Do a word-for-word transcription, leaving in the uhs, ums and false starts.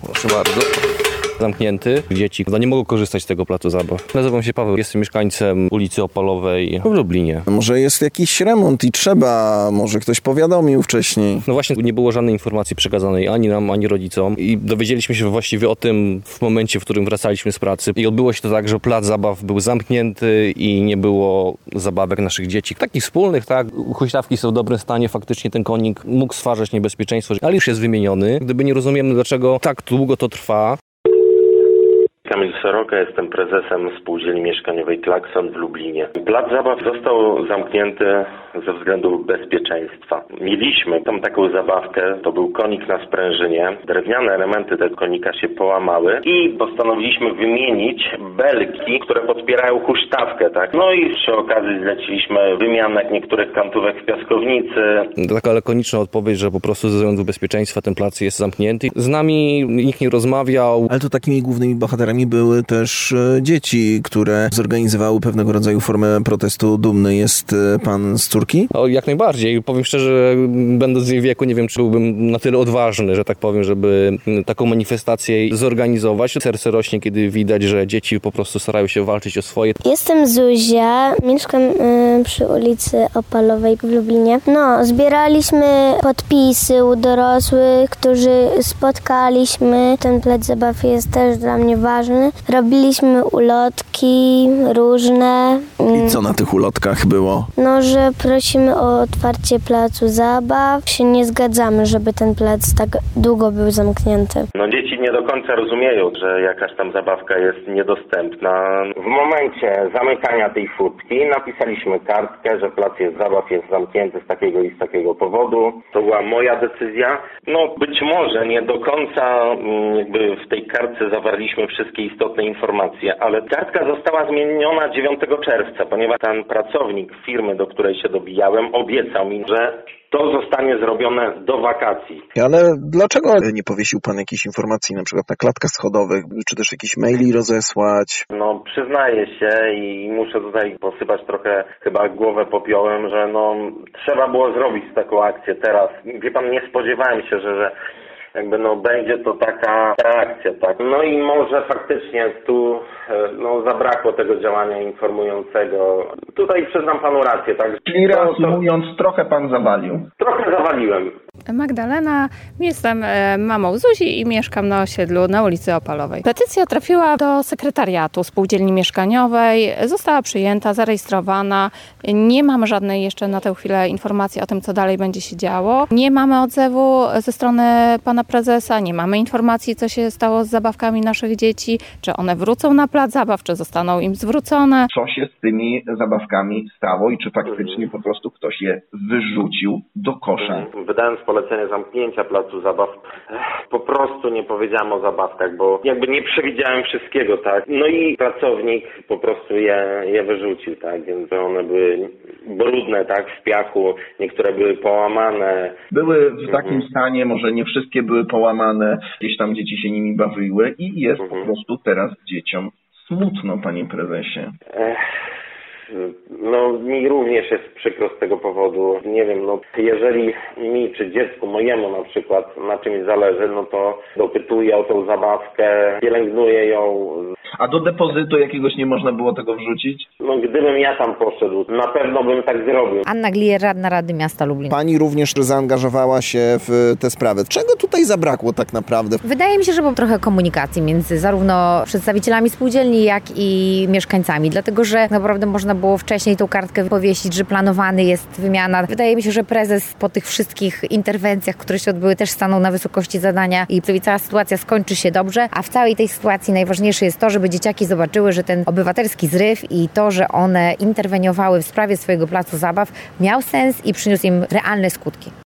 Proszę bardzo. Zamknięty. Dzieci no nie mogą korzystać z tego placu zabaw. Nazywam się Paweł, jestem mieszkańcem ulicy Opalowej w Lublinie. Może jest jakiś remont i trzeba, może ktoś powiadomił wcześniej. No właśnie nie było żadnej informacji przekazanej ani nam, ani rodzicom i dowiedzieliśmy się właściwie o tym w momencie, w którym wracaliśmy z pracy. I odbyło się to tak, że plac zabaw był zamknięty i nie było zabawek naszych dzieci. Takich wspólnych, tak. Huśtawki są w dobrym stanie, faktycznie ten konik mógł stwarzać niebezpieczeństwo, ale już jest wymieniony. Gdyby nie rozumiemy, dlaczego tak długo to trwa. Kamil Soroka, jestem prezesem spółdzielni mieszkaniowej Klakson w Lublinie. Plac zabaw został zamknięty ze względu bezpieczeństwa. Mieliśmy tam taką zabawkę, to był konik na sprężynie. Drewniane elementy tego konika się połamały i postanowiliśmy wymienić belki, które podpierają huśtawkę, tak? No i przy okazji zleciliśmy wymianę niektórych kantówek w piaskownicy. Taka lakoniczna odpowiedź, że po prostu ze względu bezpieczeństwa ten plac jest zamknięty. Z nami nikt nie rozmawiał. Ale to takimi głównymi bohaterami były też dzieci, które zorganizowały pewnego rodzaju formę protestu. Dumny jest pan z córki? O, jak najbardziej. Powiem szczerze, będąc w jej wieku, nie wiem, czy byłbym na tyle odważny, że tak powiem, żeby taką manifestację zorganizować. Serce rośnie, kiedy widać, że dzieci po prostu starają się walczyć o swoje. Jestem Zuzia, mieszkam y, przy ulicy Opalowej w Lublinie. No, zbieraliśmy podpisy u dorosłych, którzy spotkaliśmy. Ten plac zabaw jest też dla mnie ważny. Robiliśmy ulotki różne. I co na tych ulotkach było? No, że prosimy o otwarcie placu zabaw. Się nie zgadzamy, żeby ten plac tak długo był zamknięty. No dzieci nie do końca rozumieją, że jakaś tam zabawka jest niedostępna. W momencie zamykania tej furtki napisaliśmy kartkę, że plac jest zabaw jest zamknięty z takiego i z takiego powodu. To była moja decyzja. No być może nie do końca jakby w tej kartce zawarliśmy wszystkie istotne informacje, ale kartka została zmieniona dziewiątego czerwca, ponieważ ten pracownik firmy, do której się dobijałem, obiecał mi, że to zostanie zrobione do wakacji. Ale dlaczego nie powiesił pan jakiejś informacji, na przykład na klatkach schodowych, czy też jakiś maili rozesłać? No przyznaję się i muszę tutaj posypać trochę chyba głowę popiołem, że no trzeba było zrobić taką akcję teraz. Wie pan, nie spodziewałem się, że, że jakby no będzie to taka reakcja, tak. No i może faktycznie tu no zabrakło tego działania informującego. Tutaj przyznam panu rację, tak. Czyli reasumując, to... trochę pan zawalił. Trochę zawaliłem. Magdalena, jestem mamą Zuzi i mieszkam na osiedlu na ulicy Opalowej. Petycja trafiła do sekretariatu spółdzielni mieszkaniowej, została przyjęta, zarejestrowana. Nie mamy żadnej jeszcze na tę chwilę informacji o tym, co dalej będzie się działo. Nie mamy odzewu ze strony pana prezesa, nie mamy informacji, co się stało z zabawkami naszych dzieci, czy one wrócą na plac zabaw, czy zostaną im zwrócone. Co się z tymi zabawkami stało i czy faktycznie po prostu ktoś je wyrzucił do kosza? Wydając polecenie zamknięcia placu zabaw, po prostu nie powiedziałem o zabawkach, bo jakby nie przewidziałem wszystkiego, tak. No i pracownik po prostu je, je wyrzucił, tak, więc one były brudne, tak, w piachu, niektóre były połamane. Były w takim mhm. stanie, może nie wszystkie były połamane, gdzieś tam dzieci się nimi bawiły i jest mhm. po prostu teraz dzieciom smutno, panie prezesie. Ech. No mi również jest przykro z tego powodu. Nie wiem, no jeżeli mi czy dziecku mojemu na przykład na czymś zależy, no to dopytuję o tą zabawkę, pielęgnuję ją. A do depozytu jakiegoś nie można było tego wrzucić? No gdybym ja tam poszedł, na pewno bym tak zrobił. Anna Glier, radna Rady Miasta Lublin. Pani również zaangażowała się w tę sprawę. Czego tutaj zabrakło tak naprawdę? Wydaje mi się, że było trochę komunikacji między zarówno przedstawicielami spółdzielni, jak i mieszkańcami, dlatego że naprawdę można było wcześniej tą kartkę powiesić, że planowany jest wymiana. Wydaje mi się, że prezes po tych wszystkich interwencjach, które się odbyły, też stanął na wysokości zadania i cała sytuacja skończy się dobrze, a w całej tej sytuacji najważniejsze jest to, żeby dzieciaki zobaczyły, że ten obywatelski zryw i to, że one interweniowały w sprawie swojego placu zabaw miał sens i przyniósł im realne skutki.